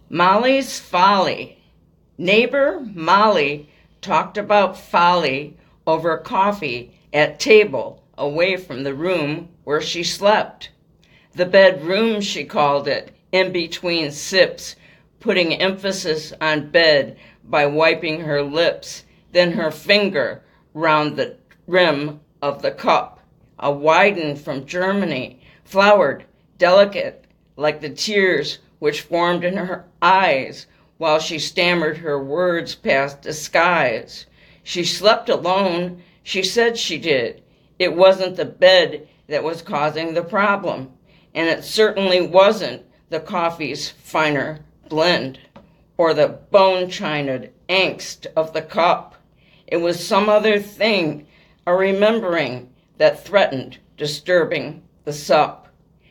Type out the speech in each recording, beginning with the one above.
Molly's Folly. Neighbor Molly talked about folly over coffee at table away from the room where she slept. The bedroom, she called it, in between sips, putting emphasis on bed by wiping her lips, then her finger round the rim of the cup, a Weiden from Germany, flowered, delicate, like the tears which formed in her eyes while she stammered her words past disguise. She slept alone, she said she did. It wasn't the bed that was causing the problem, and it certainly wasn't the coffee's finer blend or the bone-chined angst of the cup. It was some other thing, a remembering that threatened disturbing the sup.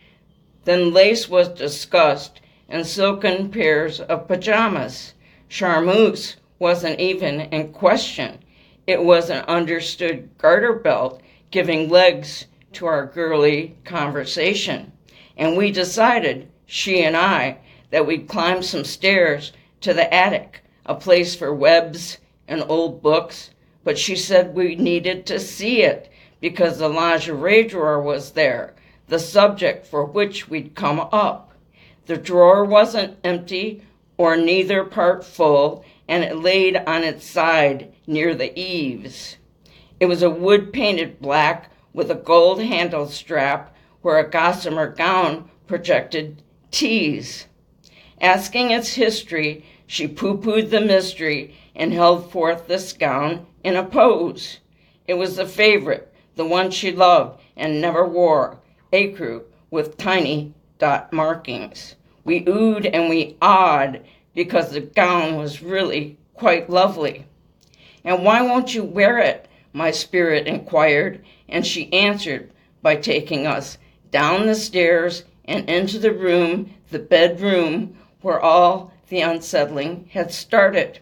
Then lace was discussed and silken pairs of pajamas. Charmeuse wasn't even in question. It was an understood garter belt giving legs to our girly conversation. And we decided, she and I, that we'd climb some stairs to the attic, a place for webs and old books, but she said we needed to see it because the lingerie drawer was there, the subject for which we'd come up. The drawer wasn't empty or neither part full, and it laid on its side near the eaves. It was a wood-painted black with a gold-handled strap where a gossamer gown projected tease. Asking its history, she pooh-poohed the mystery and held forth this gown in a pose. It was the favorite, the one she loved and never wore, ecru with tiny dot markings. We oohed and we awed because the gown was really quite lovely. "And why won't you wear it?" my spirit inquired, and she answered by taking us down the stairs and into the room, the bedroom, where all the unsettling had started.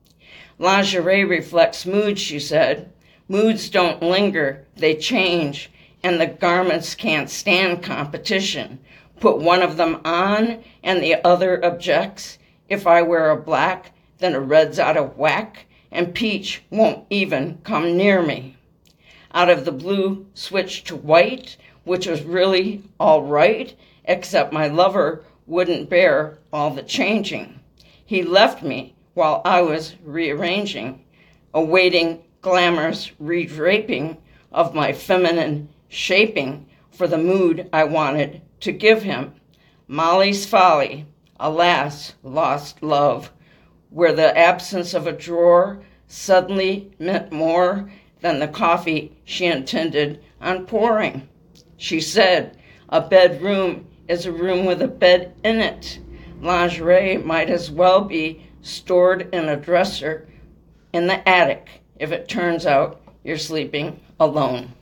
"Lingerie reflects mood," she said. "Moods don't linger, they change, and the garments can't stand competition. Put one of them on and the other objects. If I wear a black, then a red's out of whack, and peach won't even come near me." Out of the blue switched to white, which was really all right, except my lover wouldn't bear all the changing. He left me while I was rearranging, awaiting glamorous redraping of my feminine shaping for the mood I wanted to give him. Molly's Folly, alas, lost love, where the absence of a drawer suddenly meant more than the coffee she intended on pouring. She said, "A bedroom is a room with a bed in it. Lingerie might as well be stored in a dresser in the attic if it turns out you're sleeping alone."